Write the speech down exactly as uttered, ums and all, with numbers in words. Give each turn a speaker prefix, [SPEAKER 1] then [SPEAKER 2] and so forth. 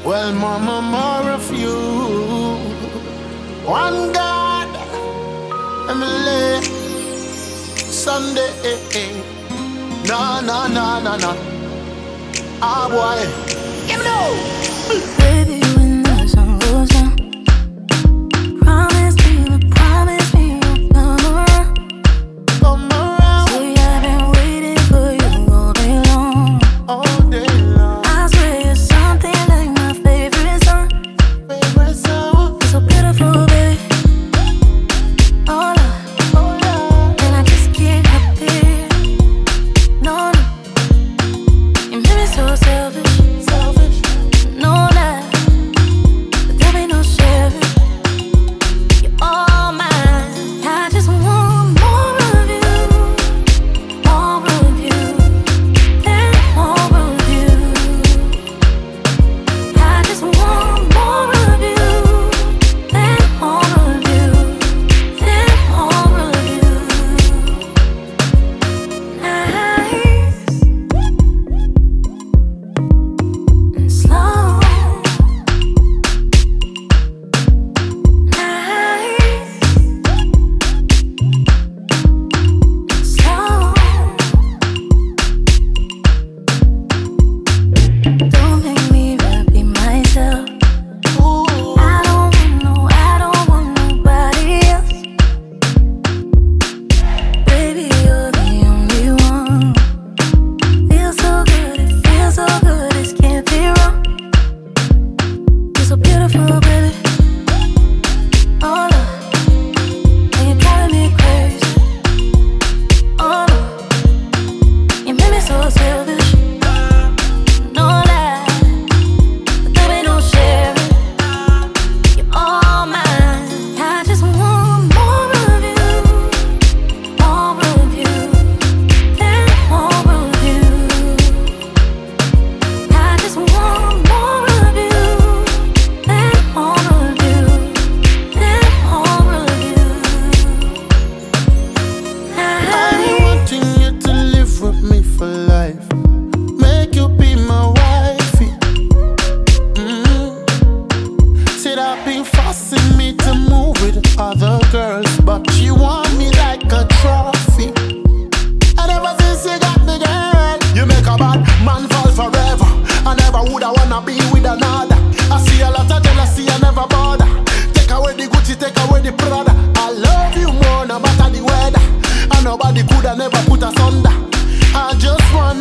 [SPEAKER 1] Well, mama, more of you. One God, Emily, Sunday. No, no, no, no, no. Ah, boy. Give me no.
[SPEAKER 2] Baby, when the sun goes down, promise me, promise me you'll come around.
[SPEAKER 1] Come around.
[SPEAKER 2] See, I've been waiting for you all day long.
[SPEAKER 1] All day long.
[SPEAKER 2] I swear you're something like my favorite song.
[SPEAKER 1] Favorite song.
[SPEAKER 2] You're so beautiful, baby. Oh, Lord.
[SPEAKER 1] Oh, yeah.
[SPEAKER 2] And I just can't help it. No, no. You made me so selfish.
[SPEAKER 1] Selfish.
[SPEAKER 2] No lie, but there ain't no sharing. You're all mine. I just want more of you, more of you, and more of you. I just want more of you, and more of you, and more of you. Nice and slow. Don't make me repeat myself.
[SPEAKER 1] Ooh.
[SPEAKER 2] I don't want no, I don't want nobody else. Baby, you're the only one. Feels so good, it feels so good, this can't be wrong. You're so beautiful, baby. Oh, Lord, and you're driving me crazy. Oh, Lord, you made me so selfish. No lie, but there ain't no sharing. You're all mine. I just want more of you, more of you, and more of you. I just want more of you, and more of you, and more of you.
[SPEAKER 1] I'm wanting you to live with me for life. Make you be my wifey. Mm. Said I've been forcing me to move with other girls, but you want me like a trophy. And ever since you got me, girl, you make a bad man fall forever. I never would I wanna be with another. I see a lot of jealousy, I never bother. Take away the Gucci, take away the Prada. I love you more no matter the weather. And nobody could have never put us under. I just want